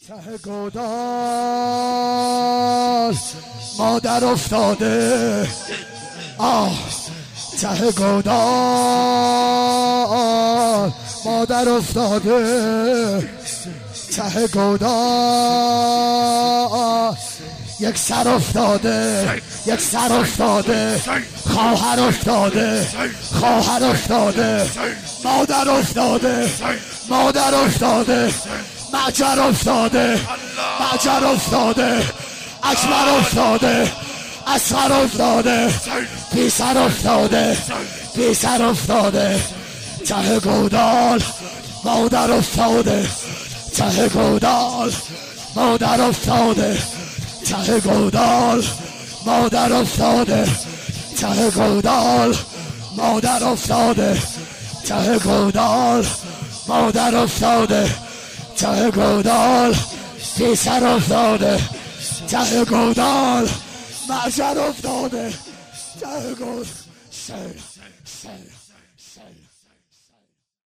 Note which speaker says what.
Speaker 1: ته گودال مادر افتاده، ته گودال مادر افتاده، ته گودال یک سر افتاده، یک سر افتاده، خواهر افتاده، خواهر افتاده، مادر افتاده، مادر افتاده، مجر افتاده، مجر افتاده، اکبر افتاده، اصغر افتاده، پیسر افتاده، پیسر افتاده، ته گودال مادر افتاده، ته گودال مادر افتاده، ته گودال مادر افتاده، ته گودال مادر افتاده، ته گودال مادر افتاده، ته گودال پیسر افتاده، ته گودال مجر افتاده، ته گودال